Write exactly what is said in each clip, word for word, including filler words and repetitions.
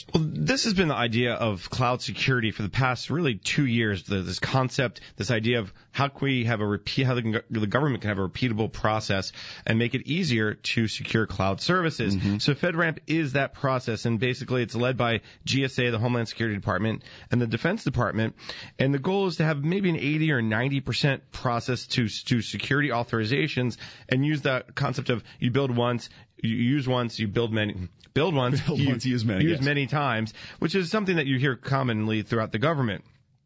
Well, this has been the idea of cloud security for the past really two years. The, this concept, this idea of how can we have a repeat, how the, the government can have a repeatable process and make it easier to secure cloud services. Mm-hmm. So FedRAMP is that process, and basically it's led by G S A, the Homeland Security Department, and the Defense Department. And the goal is to have maybe an eighty or ninety percent process to to security authorizations, and use that concept of you build once, you use once, you build many. Build once, build you, once, use many, use yes. many times, which is something that you hear commonly throughout the government.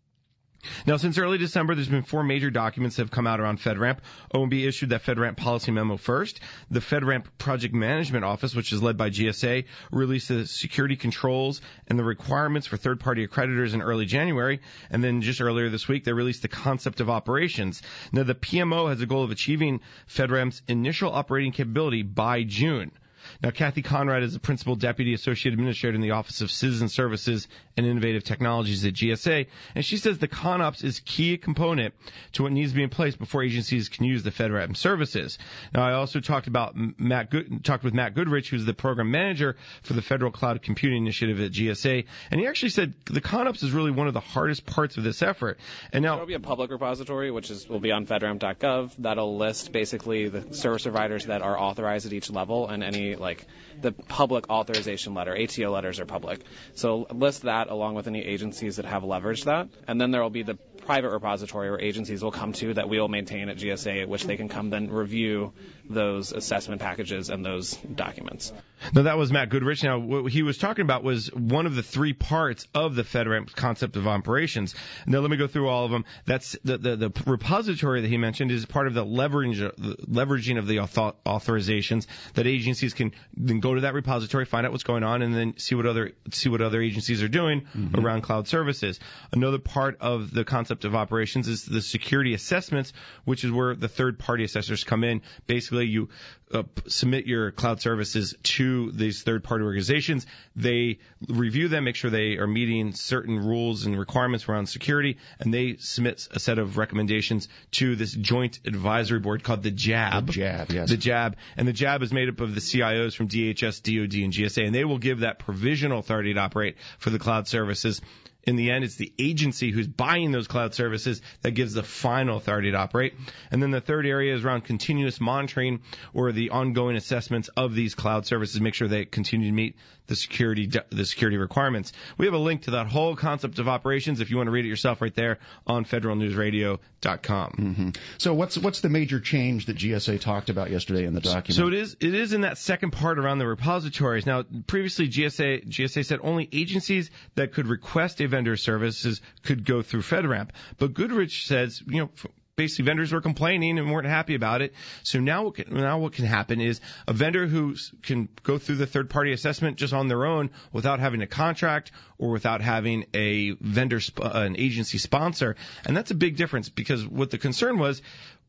Now, since early December, there's been four major documents that have come out around FedRAMP. O M B issued that FedRAMP policy memo first. The FedRAMP Project Management Office, which is led by G S A, released the security controls and the requirements for third-party accreditors in early January. And then just earlier this week, they released the concept of operations. Now, the P M O has a goal of achieving FedRAMP's initial operating capability by June. Now, Kathy Conrad is the Principal Deputy Associate Administrator in the Office of Citizen Services and Innovative Technologies at G S A, and she says the ConOps is a key component to what needs to be in place before agencies can use the FedRAMP services. Now, I also talked about Matt Good, talked with Matt Goodrich, who's the Program Manager for the Federal Cloud Computing Initiative at G S A, and he actually said the ConOps is really one of the hardest parts of this effort. And now there will be a public repository, which is will be on FedRAMP dot gov. That'll list basically the service providers that are authorized at each level and any like the public authorization letter. A T O letters are public. So list that along with any agencies that have leveraged that. And then there will be the private repository where agencies will come to that we will maintain at G S A, at which they can come then review those assessment packages and those documents. Now, that was Matt Goodrich. Now, what he was talking about was one of the three parts of the FedRAMP concept of operations. Now, let me go through all of them. That's the, the, the repository that he mentioned is part of the leverage, the leveraging of the author, authorizations that agencies can then go to that repository, find out what's going on, and then see what other see what other agencies are doing mm-hmm. around cloud services. Another part of the concept of operations is the security assessments, which is where the third-party assessors come in. Basically, you uh, submit your cloud services to these third-party organizations. They review them, make sure they are meeting certain rules and requirements around security, and they submit a set of recommendations to this joint advisory board called the J A B. The J A B, yes. The J A B. And the J A B is made up of the C I Os from D H S, D O D, and G S A, and they will give that provisional authority to operate for the cloud services. In the end, it's the agency who's buying those cloud services that gives the final authority to operate. And then the third area is around continuous monitoring or the ongoing assessments of these cloud services, make sure they continue to meet the security the security requirements. We have a link to that whole concept of operations if you want to read it yourself right there on federal news radio dot com. Mm-hmm. So what's what's the major change that G S A talked about yesterday in the document? So it is it is in that second part around the repositories. Now, previously G S A G S A said only agencies that could request a vendor services could go through FedRAMP. But Goodrich says, you know, basically vendors were complaining and weren't happy about it. So now what can, now what can happen is a vendor who can go through the third-party assessment just on their own without having a contract or without having a vendor, sp- uh, an agency sponsor. And that's a big difference because what the concern was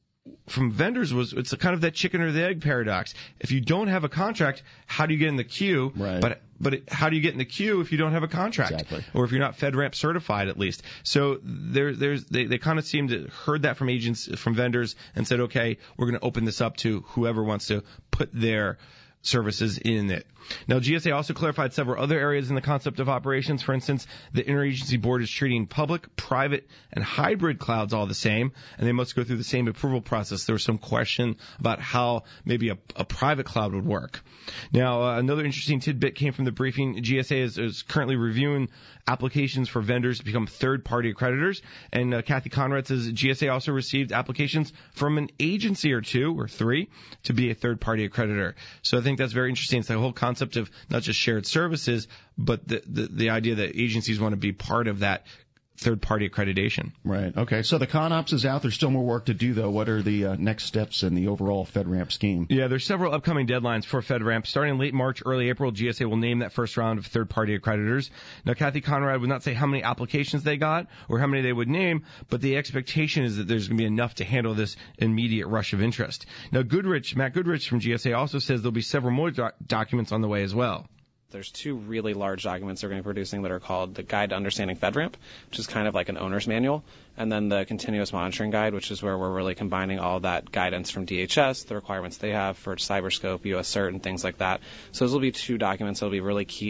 from vendors was it's a kind of that chicken or the egg paradox. If you don't have a contract, how do you get in the queue? Right. But but it, how do you get in the queue if you don't have a contract? Exactly. Or if you're not FedRAMP certified at least. So there there's they, they kind of seemed to heard that from agents from vendors and said, okay, we're going to open this up to whoever wants to put their services in it. Now, G S A also clarified several other areas in the concept of operations. For instance, the interagency board is treating public, private, and hybrid clouds all the same, and they must go through the same approval process. There was some question about how maybe a, a private cloud would work. Now, uh, another interesting tidbit came from the briefing. G S A is, is currently reviewing applications for vendors to become third-party accreditors, and uh, Kathy Conrad says G S A also received applications from an agency or two or three to be a third-party accreditor. So I think that's very interesting. It's the whole concept of not just shared services, but the, the, the idea that agencies want to be part of that third-party accreditation. Right. Okay. So the ConOps is out. There's still more work to do, though. What are the uh, next steps in the overall FedRAMP scheme? Yeah, there's several upcoming deadlines for FedRAMP. Starting in late March, early April, G S A will name that first round of third-party accreditors. Now, Kathy Conrad would not say how many applications they got or how many they would name, but the expectation is that there's going to be enough to handle this immediate rush of interest. Now, Goodrich, Matt Goodrich from G S A also says there'll be several more doc- documents on the way as well. There's two really large documents they're going to be producing that are called the Guide to Understanding FedRAMP, which is kind of like an owner's manual, and then the Continuous Monitoring Guide, which is where we're really combining all that guidance from D H S, the requirements they have for Cyberscope, U S Cert, and things like that. So those will be two documents that will be really key in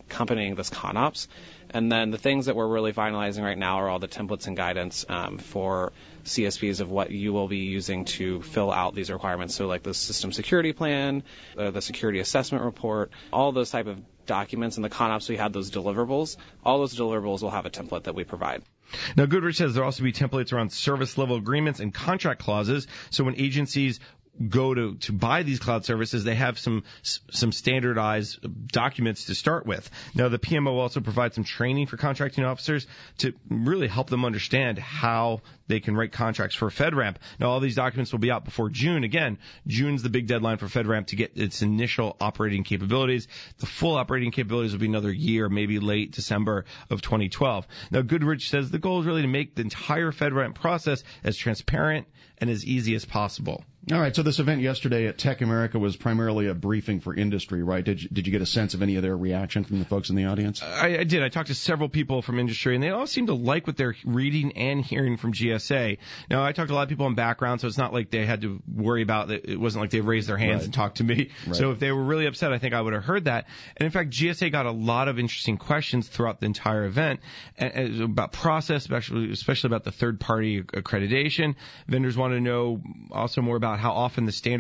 accompanying this ConOps. And then the things that we're really finalizing right now are all the templates and guidance um, for C S Ps of what you will be using to fill out these requirements. So like the system security plan, uh, the security assessment report, all those type of documents. In the ConOps, we have those deliverables. All those deliverables will have a template that we provide. Now, Goodrich says there will also be templates around service level agreements and contract clauses. So when agencies go to, to buy these cloud services, they have some some standardized documents to start with. Now, the P M O also provides some training for contracting officers to really help them understand how they can write contracts for FedRAMP. Now, all these documents will be out before June. Again, June's the big deadline for FedRAMP to get its initial operating capabilities. The full operating capabilities will be another year, maybe late December of twenty twelve. Now, Goodrich says the goal is really to make the entire FedRAMP process as transparent and as easy as possible. All right, so this event yesterday at Tech America was primarily a briefing for industry, right? Did you, did you get a sense of any of their reaction from the folks in the audience? I, I did. I talked to several people from industry, and they all seem to like what they're reading and hearing from G S A. Now, I talked to a lot of people in background, so it's not like they had to worry about it. It wasn't like they raised their hands right. and talked to me. Right. So if they were really upset, I think I would have heard that. And in fact, G S A got a lot of interesting questions throughout the entire event and, and about process, especially, especially about the third-party accreditation. Vendors want to know also more about how often the standards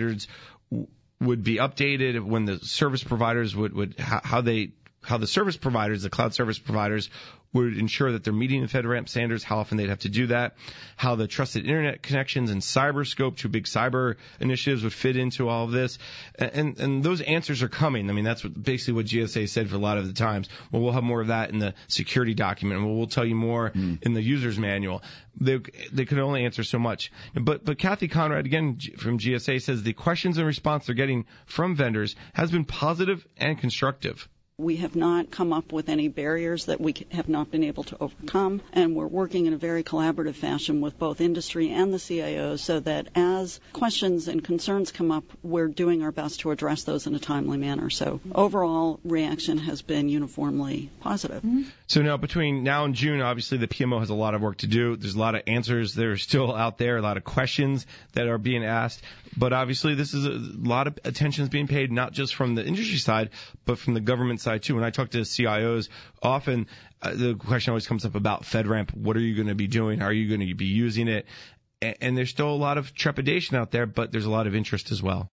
would be updated, when the service providers would, would how, how they how the service providers, the cloud service providers, would ensure that they're meeting the FedRAMP standards, how often they'd have to do that, how the trusted internet connections and CyberScope, two big cyber initiatives, would fit into all of this. And, and those answers are coming. I mean, that's what, basically what G S A said for a lot of the times. Well, we'll have more of that in the security document, and we'll tell you more mm. in the user's manual. They, they could only answer so much. But, but Kathy Conrad, again, from G S A, says the questions and response they're getting from vendors has been positive and constructive. We have not come up with any barriers that we have not been able to overcome, and we're working in a very collaborative fashion with both industry and the C I Os so that as questions and concerns come up, we're doing our best to address those in a timely manner. So overall reaction has been uniformly positive. Mm-hmm. So now between now and June, obviously the P M O has a lot of work to do. There's a lot of answers that are still out there, a lot of questions that are being asked. But obviously this is a lot of attention is being paid, not just from the industry side, but from the government side too. When I talk to C I Os, often uh, the question always comes up about FedRAMP. What are you going to be doing? How are you going to be using it? And, and there's still a lot of trepidation out there, but there's a lot of interest as well.